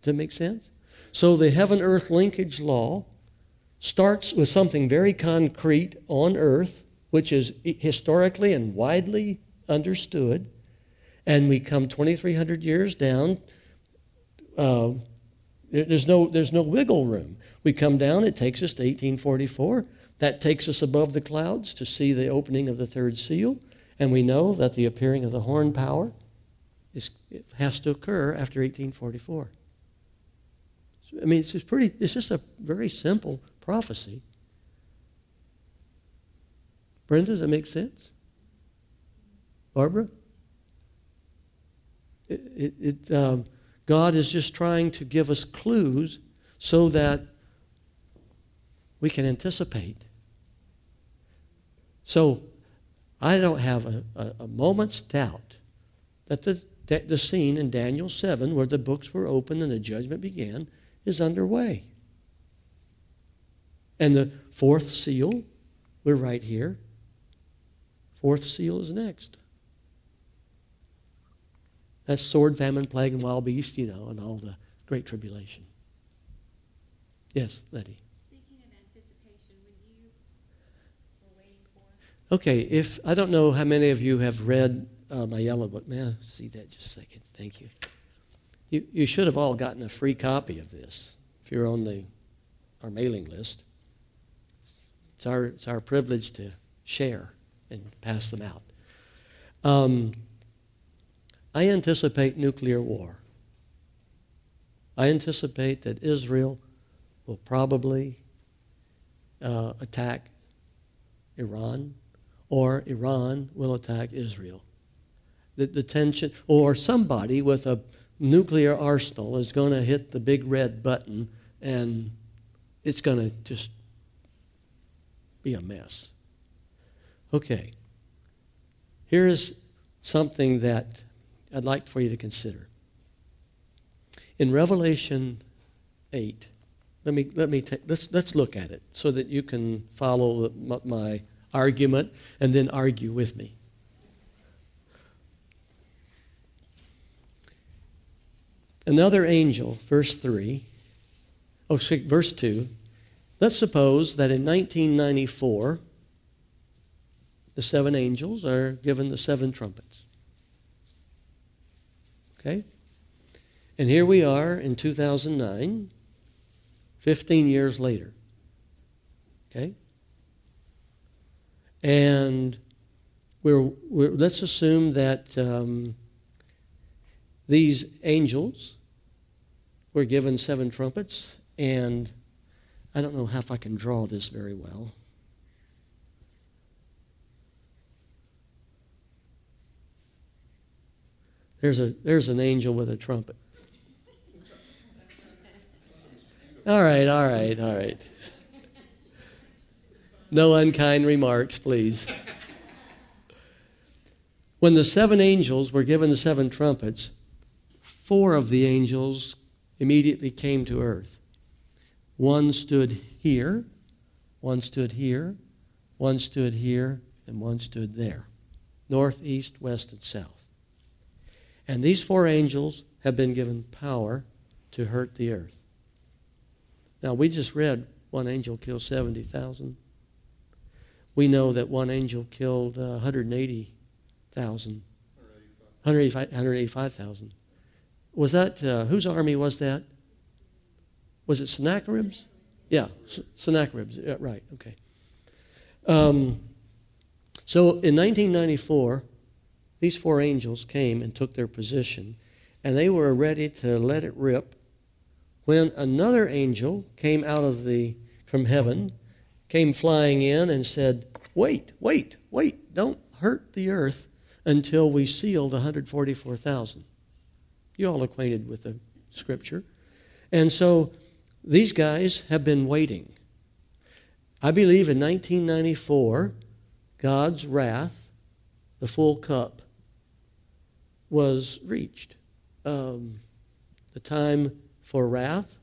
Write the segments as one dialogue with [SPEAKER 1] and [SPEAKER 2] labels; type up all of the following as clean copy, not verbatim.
[SPEAKER 1] Does that make sense? So the heaven-earth linkage law starts with something very concrete on earth, which is historically and widely understood, and we come 2,300 years down. There's no wiggle room. We come down, it takes us to 1844. That takes us above the clouds to see the opening of the third seal, and we know that the appearing of the horn power it has to occur after 1844. I mean, it's just a very simple prophecy. Brenda, does that make sense? Barbara? God is just trying to give us clues so that we can anticipate. So I don't have a moment's doubt that the scene in Daniel 7 where the books were opened and the judgment began is underway. And the fourth seal, we're right here. Fourth seal is next. That's sword, famine, plague, and wild beast, and all the great tribulation. Yes, Letty.
[SPEAKER 2] Speaking of anticipation, when you were waiting for...
[SPEAKER 1] Okay, I don't know how many of you have read my yellow book. May I see that just a second? Thank you. You should have all gotten a free copy of this if you're on our mailing list. It's our privilege to share and pass them out. I anticipate nuclear war. I anticipate that Israel will probably attack Iran, or Iran will attack Israel. The tension, or somebody with a nuclear arsenal is going to hit the big red button, and it's going to just be a mess. Okay. Here is something that I'd like for you to consider. In Revelation 8, let's look at it so that you can follow my argument and then argue with me. Another angel, verse 2. Let's suppose that in 1994, the seven angels are given the seven trumpets. Okay? And here we are in 2009, 15 years later. Okay? And let's assume that these angels were given seven trumpets, and I don't know if I can draw this very well. There's an angel with a trumpet. All right. No unkind remarks, please. When the seven angels were given the seven trumpets, 4 of the angels immediately came to earth. One stood here, one stood here, one stood here, and one stood there. North, east, west, and south. And these 4 angels have been given power to hurt the earth. Now, we just read one angel killed 70,000. We know that one angel killed 185,000. Was that, whose army was that? Was it Sennacherib's? Yeah, Sennacherib's. Yeah, right, okay. So in 1994, these 4 angels came and took their position, and they were ready to let it rip when another angel came from heaven, came flying in and said, wait, don't hurt the earth until we seal the 144,000. You're all acquainted with the scripture. And so these guys have been waiting. I believe in 1994, God's wrath, the full cup, was reached. The time for wrath,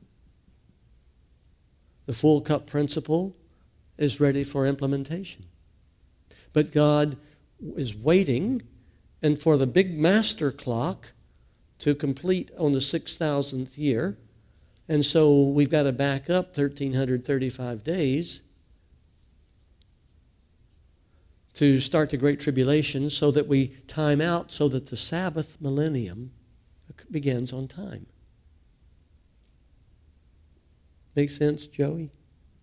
[SPEAKER 1] the full cup principle, is ready for implementation. But God is waiting, and for the big master clock to complete on the 6,000th year, And so we've got to back up 1,335 days to start the Great Tribulation so that we time out so that the Sabbath millennium begins on time. Make sense, Joey?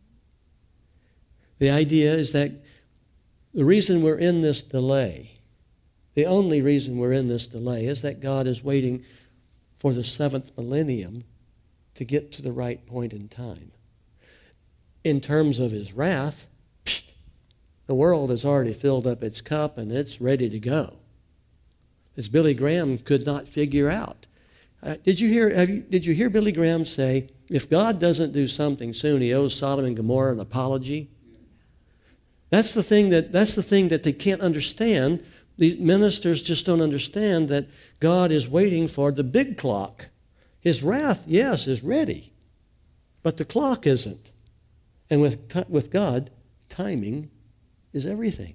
[SPEAKER 1] The idea is that the reason we're in this delay, the only reason we're in this delay, is that God is waiting for the seventh millennium to get to the right point in time. In terms of his wrath, the world has already filled up its cup and it's ready to go. As Billy Graham could not figure out. Did you hear Billy Graham say, if God doesn't do something soon, he owes Sodom and Gomorrah an apology? That's the thing that they can't understand. These ministers just don't understand that God is waiting for the big clock. His wrath, yes, is ready, but the clock isn't. And with God, timing is everything.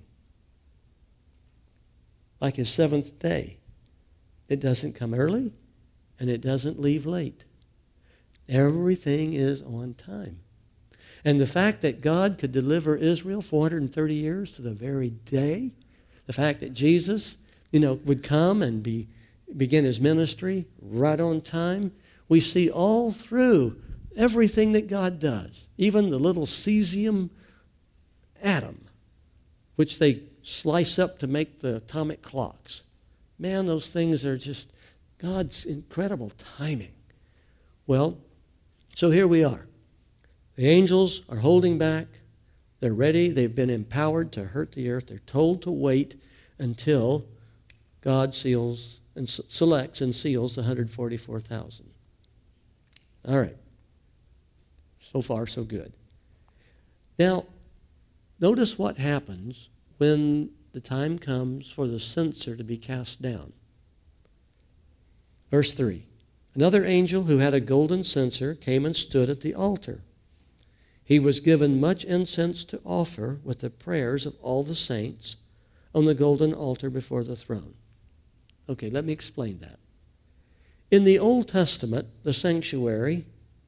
[SPEAKER 1] Like his seventh day. It doesn't come early, and it doesn't leave late. Everything is on time. And the fact that God could deliver Israel 430 years to the very day, the fact that Jesus, would come and begin his ministry right on time, we see all through everything that God does, even the little cesium atom, which they slice up to make the atomic clocks. Man, those things are just God's incredible timing. Well, so here we are. The angels are holding back. They're ready. They've been empowered to hurt the earth. They're told to wait until God seals and selects and seals the 144,000. All right. So far, so good. Now, notice what happens when the time comes for the censer to be cast down. Verse 3. Another angel who had a golden censer came and stood at the altar. He was given much incense to offer with the prayers of all the saints on the golden altar before the throne. Okay, let me explain that. In the Old Testament, the sanctuary,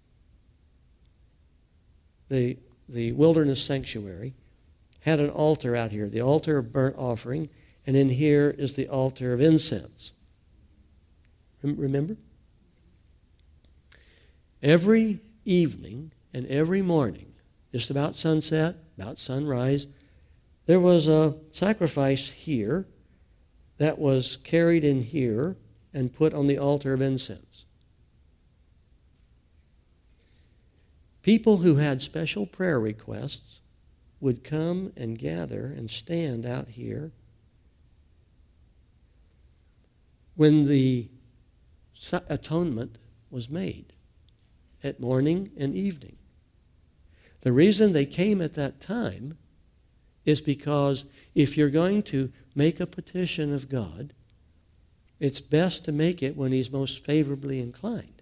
[SPEAKER 1] the wilderness sanctuary, had an altar out here, the altar of burnt offering, and in here is the altar of incense. Remember? Every evening and every morning, just about sunset, about sunrise, there was a sacrifice here that was carried in here and put on the altar of incense. People who had special prayer requests would come and gather and stand out here when the atonement was made at morning and evening. The reason they came at that time is because if you're going to make a petition of God, it's best to make it when he's most favorably inclined.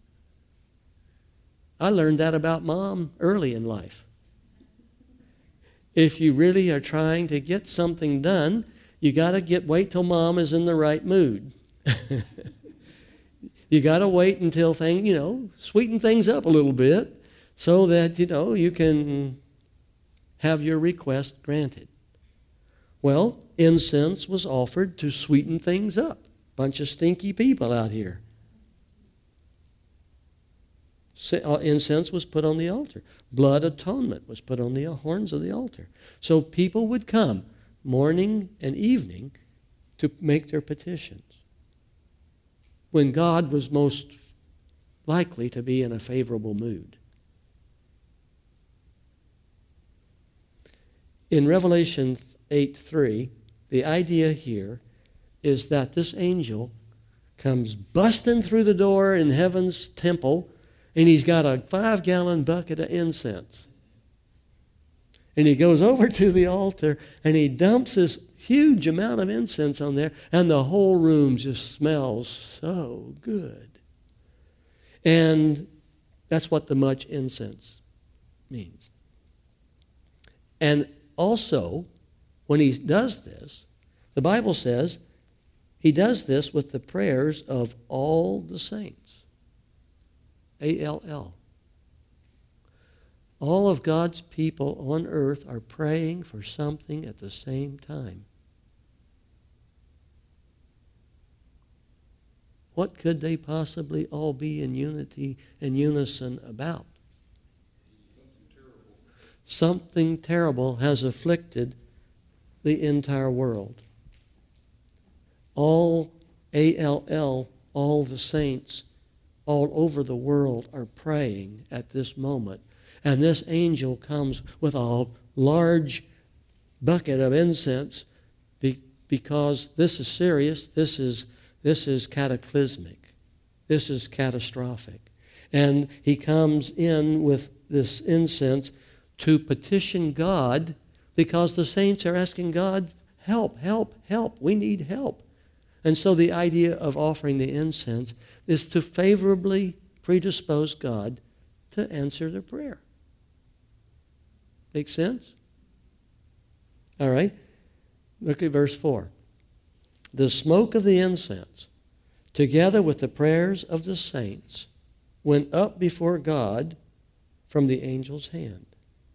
[SPEAKER 1] I learned that about Mom early in life. If you really are trying to get something done, you got to wait till Mom is in the right mood. You got to wait until sweeten things up a little bit so that, you can have your request granted. Well, incense was offered to sweeten things up. Bunch of stinky people out here. Incense was put on the altar. Blood atonement was put on the horns of the altar. So people would come morning and evening to make their petitions when God was most likely to be in a favorable mood. In Revelation 8:3, the idea here is that this angel comes busting through the door in heaven's temple, and he's got a 5-gallon bucket of incense. And he goes over to the altar, and he dumps this huge amount of incense on there, and the whole room just smells so good. And that's what the much incense means. And also, when he does this, the Bible says he does this with the prayers of all the saints. A-L-L. All of God's people on earth are praying for something at the same time. What could they possibly all be in unity and unison about? Something terrible has afflicted the entire world. All A-L-L, all the saints all over the world are praying at this moment. And this angel comes with a large bucket of incense because this is serious. This is cataclysmic. This is catastrophic. And he comes in with this incense to petition God because the saints are asking God, help, help, help. We need help. And so the idea of offering the incense is to favorably predispose God to answer their prayer. Make sense? All right. Look at verse 4. The smoke of the incense, together with the prayers of the saints, went up before God from the angel's hand.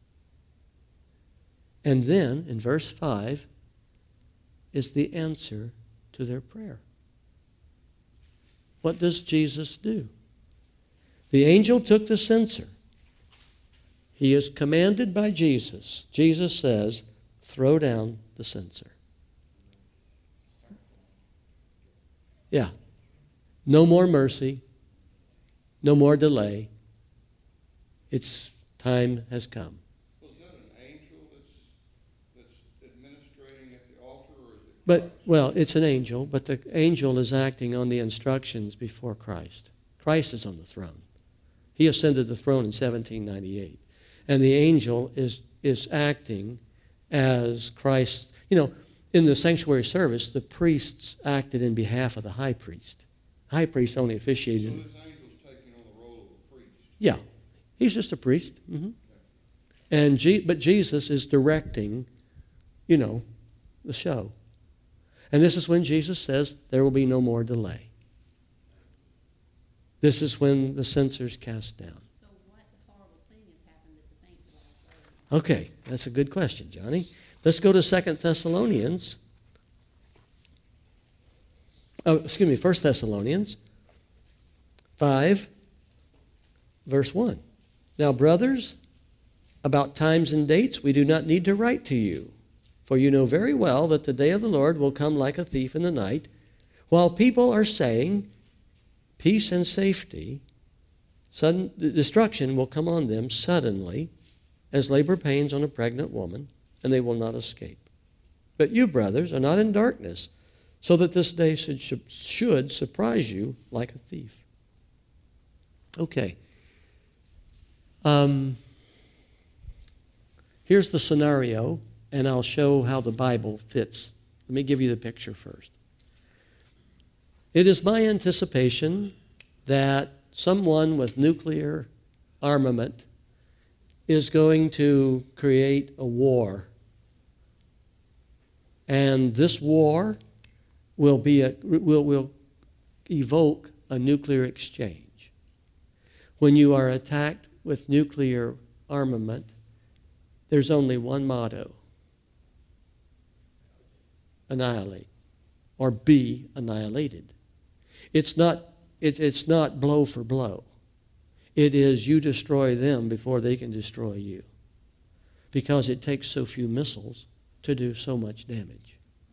[SPEAKER 1] And then, in verse 5, is the answer to their prayer. What does Jesus do? The angel took the censer. He is commanded by Jesus. Jesus says, throw down the censer. Yeah. No more mercy. No more delay. Its time has come.
[SPEAKER 3] Was that an angel that's administrating at the altar, or is it Christ?
[SPEAKER 1] Well, it's an angel, but the angel is acting on the instructions before Christ. Christ is on the throne. He ascended the throne in 1798. And the angel is acting as Christ. You know, in the sanctuary service, the priests acted in behalf of the high priest. The high priest only officiated.
[SPEAKER 3] So this angel's taking on the role of a priest?
[SPEAKER 1] Yeah. He's just a priest. Mm-hmm. But Jesus is directing, the show. And this is when Jesus says there will be no more delay. This is when the censer's cast down.
[SPEAKER 2] So what horrible thing has happened that the saints have all prayed?
[SPEAKER 1] Okay, that's a good question, Johnny. Let's go to 2 Thessalonians. 1 Thessalonians 5, verse 1. Now, brothers, about times and dates we do not need to write to you, for you know very well that the day of the Lord will come like a thief in the night, while people are saying, peace and safety, sudden destruction will come on them suddenly, as labor pains on a pregnant woman, and they will not escape. But you, brothers, are not in darkness, so that this day should surprise you like a thief. Okay. Here's the scenario, and I'll show how the Bible fits. Let me give you the picture first. It is my anticipation that someone with nuclear armament is going to create a war. And this war will evoke a nuclear exchange. When you are attacked with nuclear armament, there's only one motto: annihilate, or be annihilated. It's not blow for blow. It is you destroy them before they can destroy you, because it takes so few missiles to do so much damage.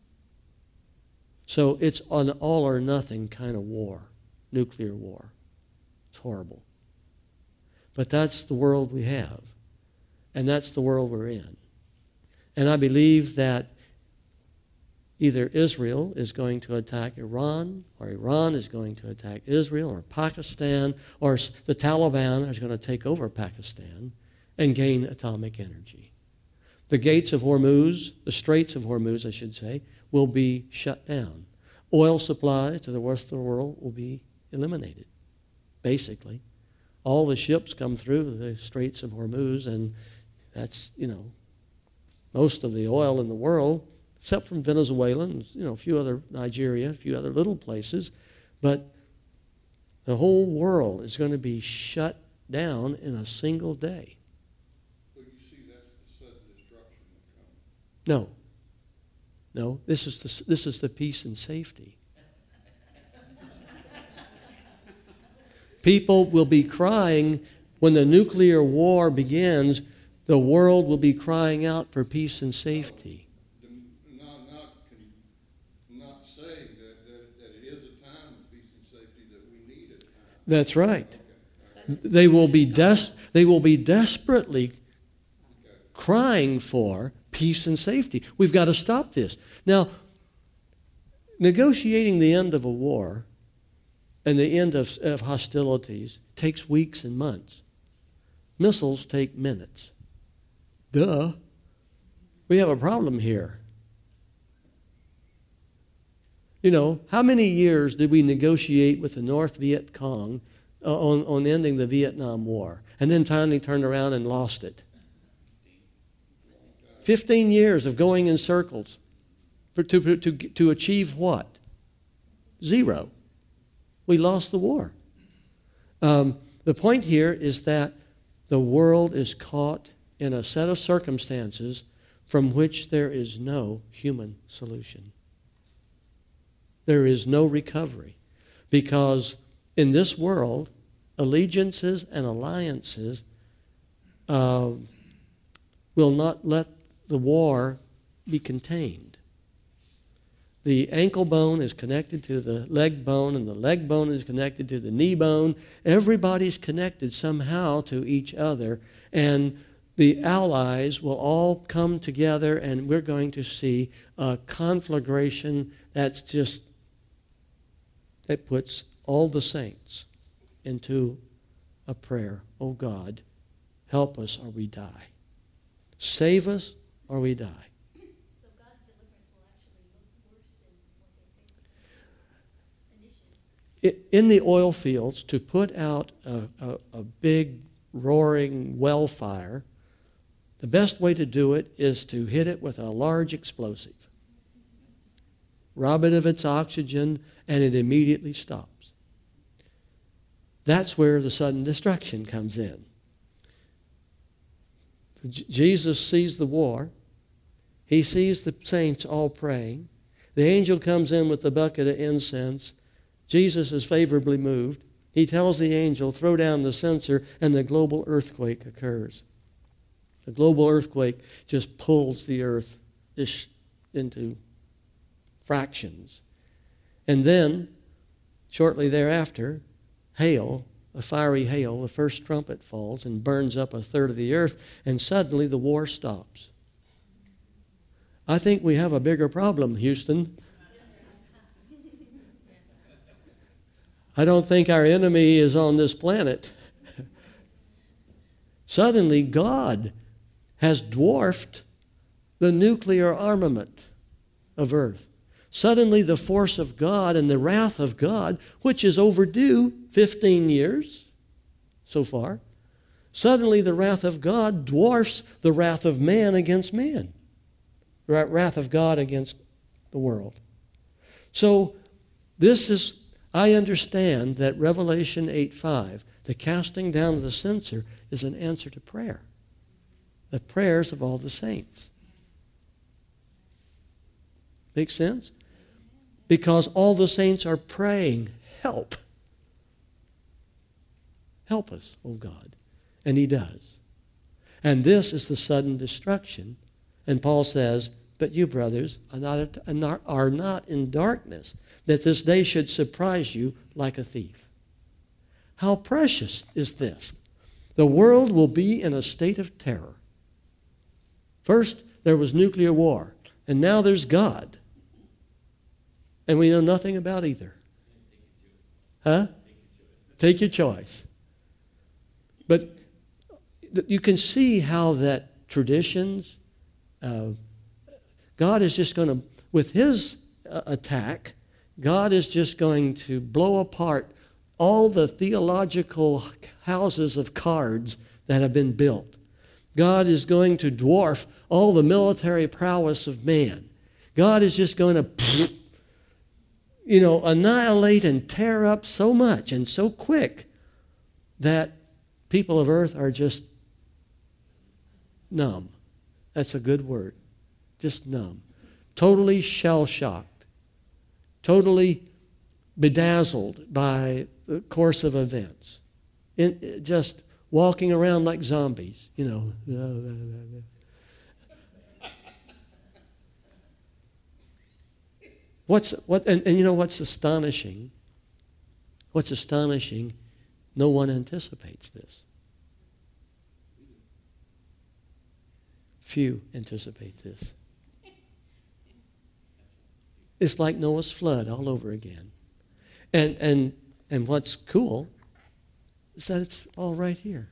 [SPEAKER 1] So it's an all or nothing kind of war, nuclear war. It's horrible. But that's the world we have, and that's the world we're in. And I believe that either Israel is going to attack Iran, or Iran is going to attack Israel, or Pakistan, or the Taliban is going to take over Pakistan and gain atomic energy. The gates of Hormuz, the Straits of Hormuz, I should say, will be shut down. Oil supply to the rest of the world will be eliminated, basically. All the ships come through the Straits of Hormuz, and that's, most of the oil in the world, except from Venezuela and, a few other, Nigeria, a few other little places. But The whole world is going to be shut down in a single day.
[SPEAKER 3] Well, you see, that's the sudden destruction that comes.
[SPEAKER 1] No, this is the peace and safety. People will be crying when the nuclear war begins. The world will be crying out for peace and safety.
[SPEAKER 3] Not saying that it is a time of peace and safety, that we need a time.
[SPEAKER 1] That's right.
[SPEAKER 3] Okay.
[SPEAKER 1] They will be desperately crying for peace and safety. We've got to stop this. Now, negotiating the end of a war and the end of hostilities takes weeks and months. Missiles take minutes. Duh. We have a problem here. You know, how many years did we negotiate with the North Viet Cong on ending the Vietnam War, and then finally turned around and lost it? 15 years of going in circles to achieve what? Zero. We lost the war. The point here is that the world is caught in a set of circumstances from which there is no human solution. There is no recovery, because in this world, allegiances and alliances will not let the war be contained. The ankle bone is connected to the leg bone, and the leg bone is connected to the knee bone. Everybody's connected somehow to each other, and the allies will all come together, and we're going to see a conflagration that puts all the saints into a prayer. Oh God, help us or we die. Save us or we die.
[SPEAKER 2] So God's deliverance will actually look worse than what they're facing initially.
[SPEAKER 1] In the oil fields, to put out a big roaring well fire, the best way to do it is to hit it with a large explosive. Rob it of its oxygen, and it immediately stops. That's where the sudden destruction comes in. Jesus sees the war. He sees the saints all praying. The angel comes in with the bucket of incense. Jesus is favorably moved. He tells the angel, throw down the censer, and the global earthquake occurs. The global earthquake just pulls the earth into fractions. And then, shortly thereafter, hail, a fiery hail, the first trumpet falls and burns up a third of the earth, and suddenly the war stops. I think we have a bigger problem, Houston. I don't think our enemy is on this planet. Suddenly, God has dwarfed the nuclear armament of earth. Suddenly, the force of God and the wrath of God, which is overdue 15 years so far, suddenly the wrath of God dwarfs the wrath of man against man, the wrath of God against the world. So I understand that Revelation 8:5, the casting down of the censer, is an answer to prayer, the prayers of all the saints. Make sense? Because all the saints are praying, help. Help us, O God. And he does. And this is the sudden destruction. And Paul says, but you, brothers, are not in darkness, that this day should surprise you like a thief. How precious is this? The world will be in a state of terror. First, there was nuclear war, and now there's God. And we know nothing about either. Huh? Take your choice. But you can see how that traditions, God is just going to, with his attack, God is just going to blow apart all the theological houses of cards that have been built. God is going to dwarf all the military prowess of man. God is just going to annihilate and tear up so much and so quick that people of earth are just numb. That's a good word. Just numb. Totally shell-shocked. Totally bedazzled by the course of events. Just walking around like zombies, And you know what's astonishing? What's astonishing? No one anticipates this. Few anticipate this. It's like Noah's flood all over again. And what's cool is that it's all right here.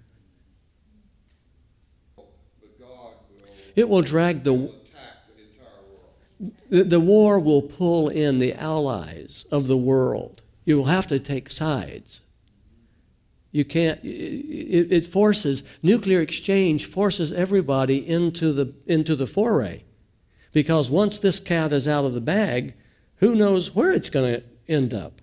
[SPEAKER 3] But God will
[SPEAKER 1] It will drag
[SPEAKER 3] attack the entire world.
[SPEAKER 1] the war will pull in the allies of the world. You will have to take sides. You can't, it forces, nuclear exchange forces everybody into the foray. Because once this cat is out of the bag, who knows where it's going to end up?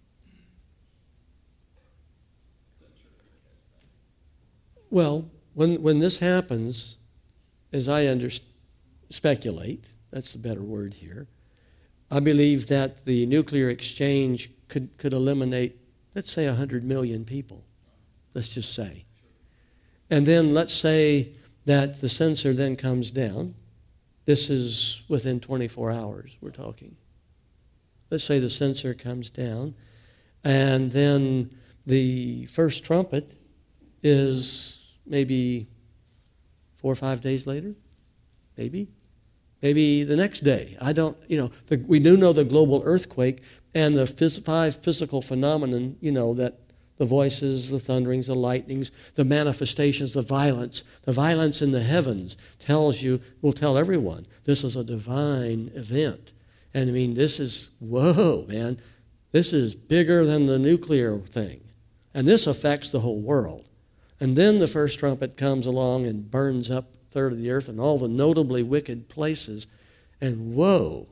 [SPEAKER 1] Well, when this happens, as I speculate, that's the better word here, I believe that the nuclear exchange could eliminate, let's say, 100 million people. Let's just say. And then let's say that the censor then comes down. This is within 24 hours we're talking. Let's say the censor comes down, and then the first trumpet is maybe 4 or 5 days later, maybe the next day. We do know the global earthquake and the 5 physical phenomenon, that the voices, the thunderings, the lightnings, the manifestations, the violence in the heavens will tell everyone this is a divine event. And this is, whoa, man, this is bigger than the nuclear thing. And this affects the whole world. And then the first trumpet comes along and burns up a third of the earth and all the notably wicked places. And whoa,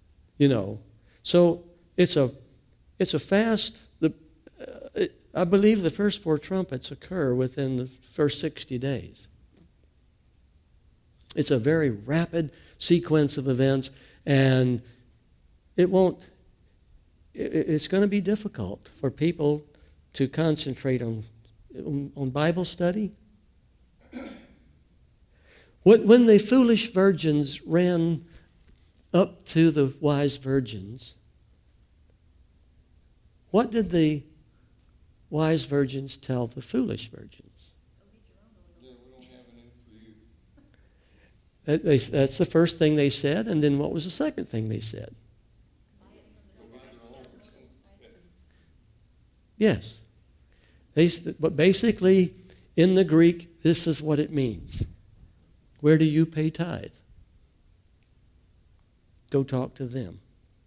[SPEAKER 1] So it's a fast. I believe the first 4 trumpets occur within the first 60 days. It's a very rapid sequence of events, and it's going to be difficult for people to concentrate on Bible study. When the foolish virgins ran up to the wise virgins, what did the wise virgins tell the foolish virgins?
[SPEAKER 3] Yeah, we don't have anything for you.
[SPEAKER 1] That's the first thing they said, and then what was the second thing they said? Yes. But basically, in the Greek, this is what it means. Where do you pay tithe? Go talk to them.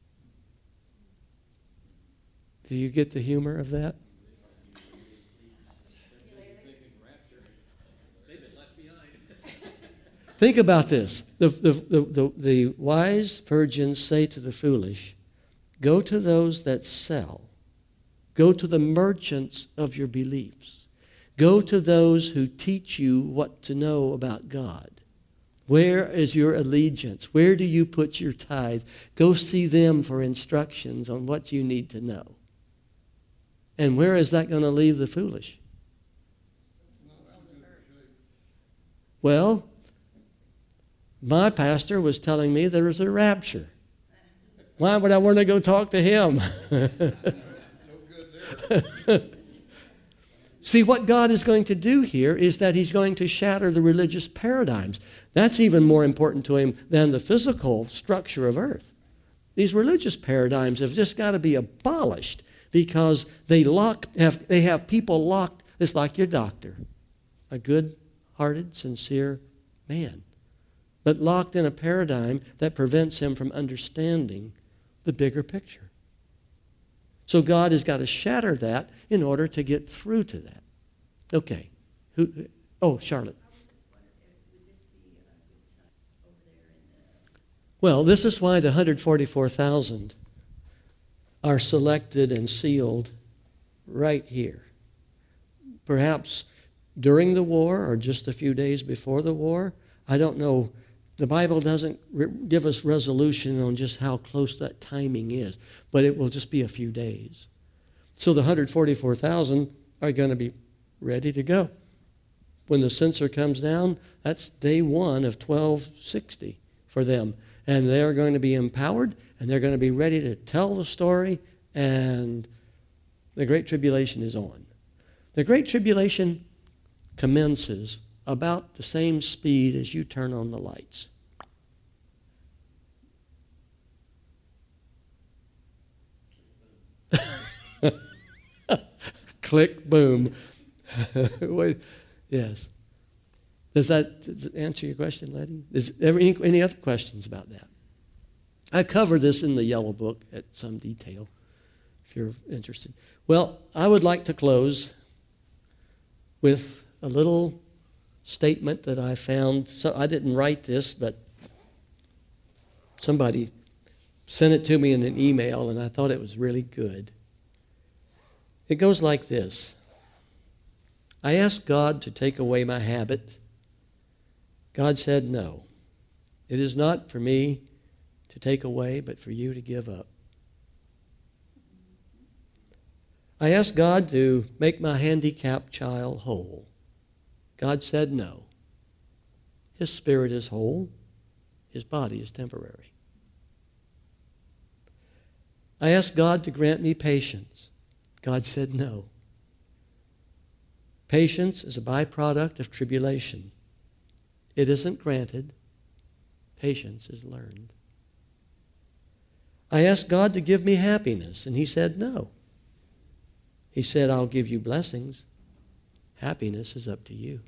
[SPEAKER 1] Do you get the humor of that? Think about this. The wise virgins say to the foolish, go to those that sell. Go to the merchants of your beliefs. Go to those who teach you what to know about God. Where is your allegiance? Where do you put your tithe? Go see them for instructions on what you need to know. And where is that going to leave the foolish? Well, my pastor was telling me there is a rapture. Why would I want to go talk to him? See, what God is going to do here is that he's going to shatter the religious paradigms. That's even more important to him than the physical structure of earth. These religious paradigms have just got to be abolished because they have people locked. It's like your doctor, a good-hearted, sincere man, but locked in a paradigm that prevents him from understanding the bigger picture. So God has got to shatter that in order to get through to that. Okay. Charlotte. Well, this is why the 144,000 are selected and sealed right here. Perhaps during the war or just a few days before the war. I don't know. The Bible doesn't give us resolution on just how close that timing is, but it will just be a few days. So the 144,000 are going to be ready to go. When the censer comes down, that's day one of 1260 for them. And they're going to be empowered, and they're going to be ready to tell the story, and the Great Tribulation is on. The Great Tribulation commences about the same speed as you turn on the lights. Click, boom. Wait, yes. Does that answer your question, Letty? Is there any other questions about that? I cover this in the yellow book at some detail, if you're interested. Well, I would like to close with a little statement that I found. So I didn't write this, but somebody sent it to me in an email, and I thought it was really good. It goes like this. I asked God to take away my habit. God said no. It is not for me to take away, but for you to give up. I asked God to make my handicapped child whole. God said no. His spirit is whole. His body is temporary. I asked God to grant me patience. God said no. Patience is a byproduct of tribulation. It isn't granted. Patience is learned. I asked God to give me happiness, and He said no. He said, I'll give you blessings. Happiness is up to you.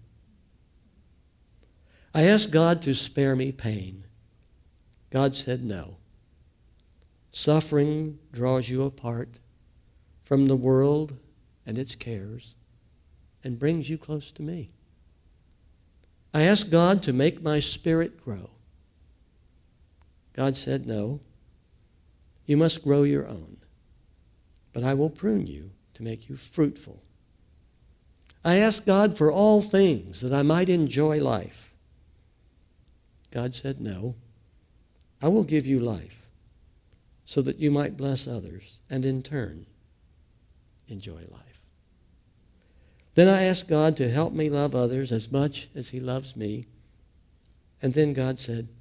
[SPEAKER 1] I asked God to spare me pain. God said no. Suffering draws you apart from the world and its cares and brings you close to me. I asked God to make my spirit grow. God said no. You must grow your own, but I will prune you to make you fruitful. I asked God for all things that I might enjoy life. God said no. I will give you life so that you might bless others and in turn enjoy life. Then I asked God to help me love others as much as He loves me. And then God said,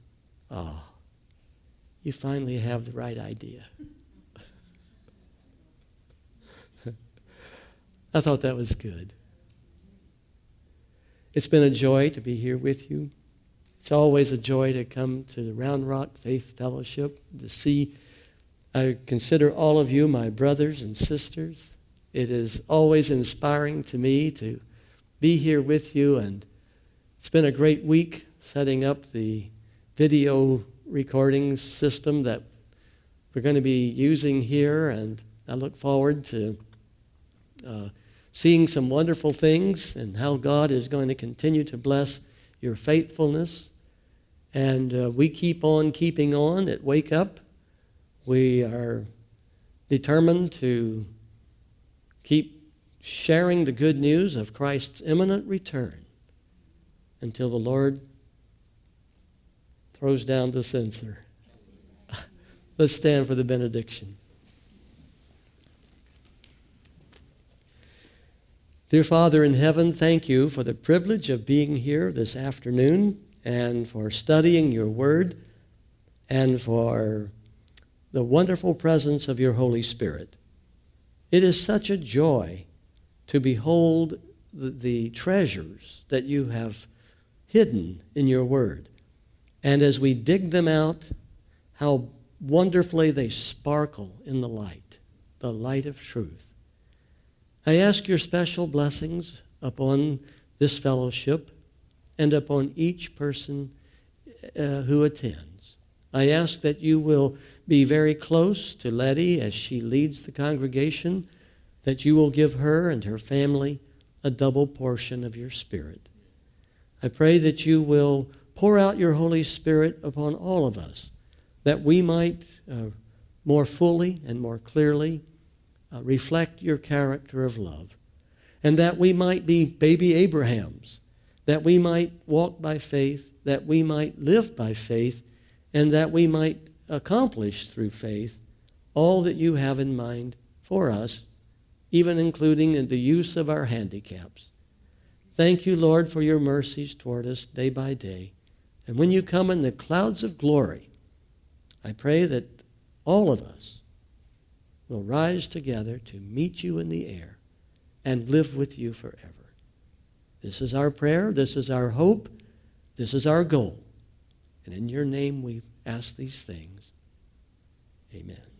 [SPEAKER 1] you finally have the right idea. I thought that was good. It's been a joy to be here with you. It's always a joy to come to the Round Rock Faith Fellowship, to see, I consider all of you my brothers and sisters. It is always inspiring to me to be here with you, and it's been a great week setting up the video recording system that we're going to be using here, and I look forward to seeing some wonderful things and how God is going to continue to bless your faithfulness. And we keep on keeping on at Wake Up. We are determined to keep sharing the good news of Christ's imminent return until the Lord throws down the censer. Let's stand for the benediction. Dear Father in heaven, thank you for the privilege of being here this afternoon and for studying your word and for the wonderful presence of your Holy Spirit. It is such a joy to behold the treasures that you have hidden in your word. And as we dig them out, how wonderfully they sparkle in the light of truth. I ask your special blessings upon this fellowship and upon each person who attends. I ask that you will be very close to Letty as she leads the congregation, that you will give her and her family a double portion of your Spirit. I pray that you will pour out your Holy Spirit upon all of us, that we might more fully and more clearly reflect your character of love, and that we might be baby Abrahams, that we might walk by faith, that we might live by faith, and that we might accomplish through faith all that you have in mind for us, even including in the use of our handicaps. Thank you, Lord, for your mercies toward us day by day. And when you come in the clouds of glory, I pray that all of us will rise together to meet you in the air and live with you forever. This is our prayer. This is our hope. This is our goal. And in your name we ask these things. Amen.